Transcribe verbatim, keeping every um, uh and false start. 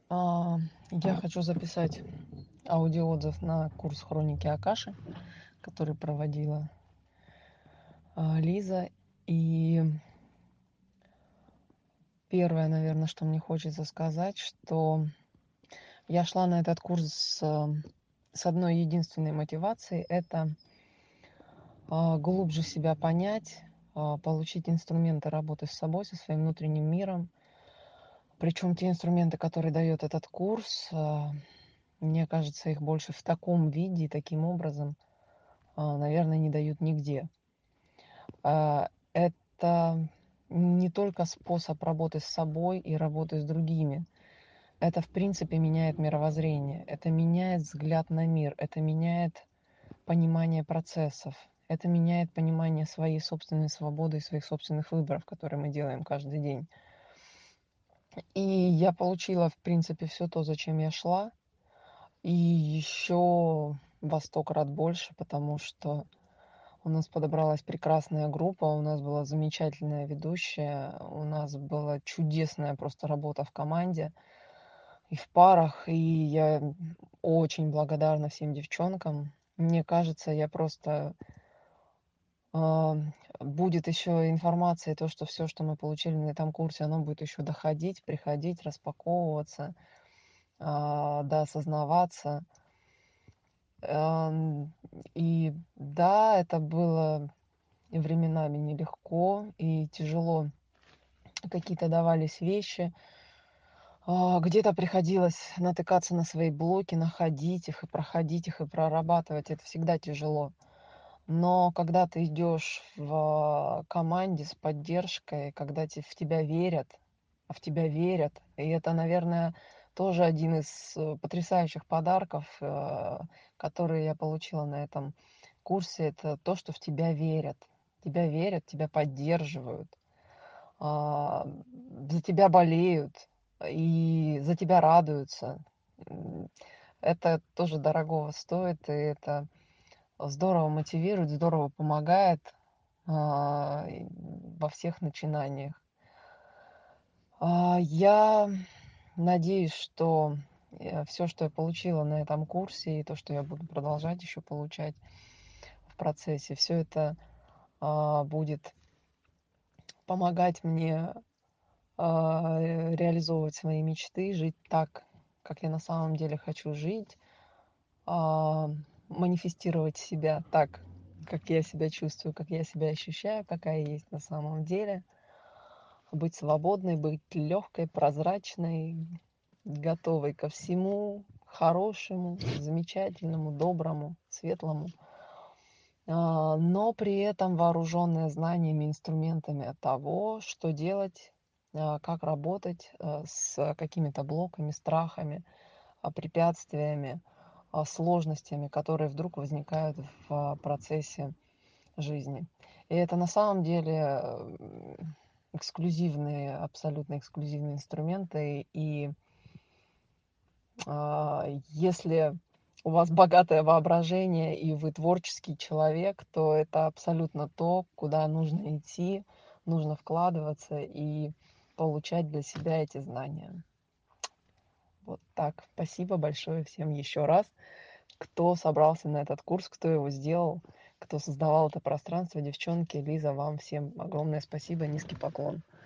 А, Я хочу записать аудиоотзыв на курс хроники Акаши, который проводила а, Лиза. И первое, наверное, что мне хочется сказать, что я шла на этот курс с, с одной единственной мотивацией — это а, глубже себя понять, а, получить инструменты работы с собой, со своим внутренним миром. Причем те инструменты, которые дает этот курс, а, мне кажется, их больше в таком виде и таким образом, а, наверное, не дают нигде. А, Это не только способ работы с собой и работы с другими. Это, в принципе, меняет мировоззрение. Это меняет взгляд на мир. Это меняет понимание процессов. Это меняет понимание своей собственной свободы и своих собственных выборов, которые мы делаем каждый день. И я получила, в принципе, все то, зачем я шла. И еще во сто крат больше, потому что у нас подобралась прекрасная группа, у нас была замечательная ведущая, у нас была чудесная просто работа в команде и в парах, и я очень благодарна всем девчонкам. Мне кажется, я просто а, будет еще информация, то, что все, что мы получили на этом курсе, оно будет еще доходить, приходить, распаковываться, а, да, осознаваться. Ам, И да, это было и временами нелегко и тяжело. Какие-то давались вещи. А, Где-то приходилось натыкаться на свои блоки, находить их и проходить их и прорабатывать. Это всегда тяжело. Но когда ты идешь в команде с поддержкой, когда те- в тебя верят, а в тебя верят, и это, наверное, тоже один из э, потрясающих подарков, э, которые я получила на этом курсе, это то, что в тебя верят. Тебя верят, тебя поддерживают, а, за тебя болеют и за тебя радуются. М, Это тоже дорогого стоит, и это здорово мотивирует, здорово помогает а, и во всех начинаниях. А, Я надеюсь, что все, что я получила на этом курсе, и то, что я буду продолжать еще получать в процессе, все это а, будет помогать мне а, э, реализовывать свои мечты, жить так, как я на самом деле хочу жить, а, манифестировать себя так, как я себя чувствую, как я себя ощущаю, какая я есть на самом деле, быть свободной, быть легкой, прозрачной, готовой ко всему хорошему, замечательному, доброму, светлому, а, но при этом вооруженная знаниями, инструментами того, что делать, а, как работать а, с какими-то блоками, страхами, а, препятствиями, а, сложностями, которые вдруг возникают в а, процессе жизни. И это на самом деле м, эксклюзивные, абсолютно эксклюзивные инструменты. И а, если у вас богатое воображение и вы творческий человек, то это абсолютно то, куда нужно идти, нужно вкладываться и получать для себя эти знания. Вот так. Спасибо большое всем еще раз, кто собрался на этот курс, кто его сделал, кто создавал это пространство. Девчонки, Лиза, вам всем огромное спасибо, низкий поклон.